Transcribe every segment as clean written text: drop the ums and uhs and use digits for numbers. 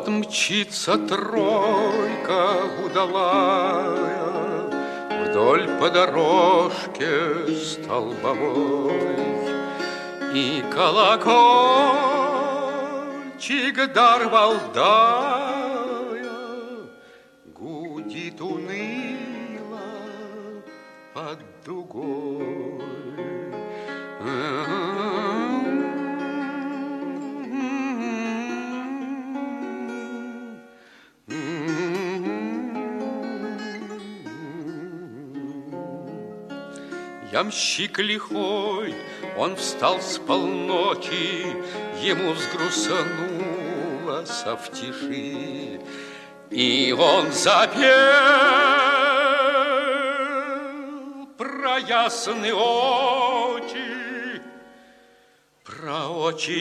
Вот мчится тройка удалая вдоль по дорожке столбовой, и колокольчик дар валдая гудит уныло под дугой. Ямщик лихой, он встал с полночи, ему взгрустнуло в тиши, и он запел про ясные очи, про очи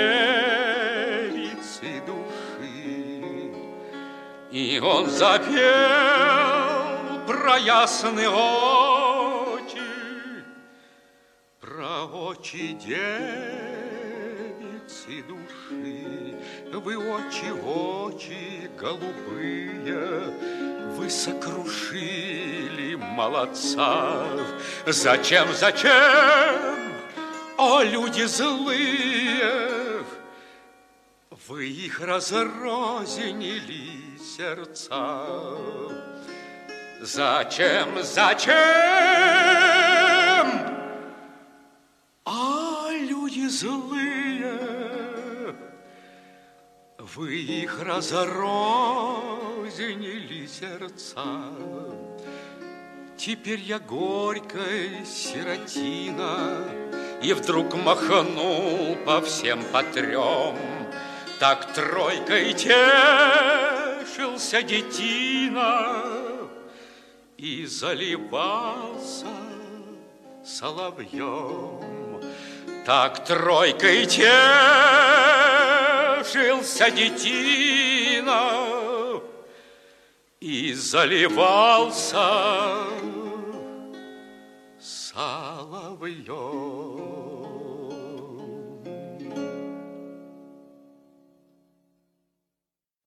девицы души. И он запел про ясные очи, про очи девицы души. Вы очи голубые, вы сокрушили молодцев. Зачем, о люди злые, вы их разрознили сердца? Зачем, о люди злые, вы их разрознили сердца? Теперь я горькая сиротина, и вдруг махнул по всем по трем. Так тройкой тешился детина и заливался соловьем. Так тройкой тешился детина и заливался соловьем.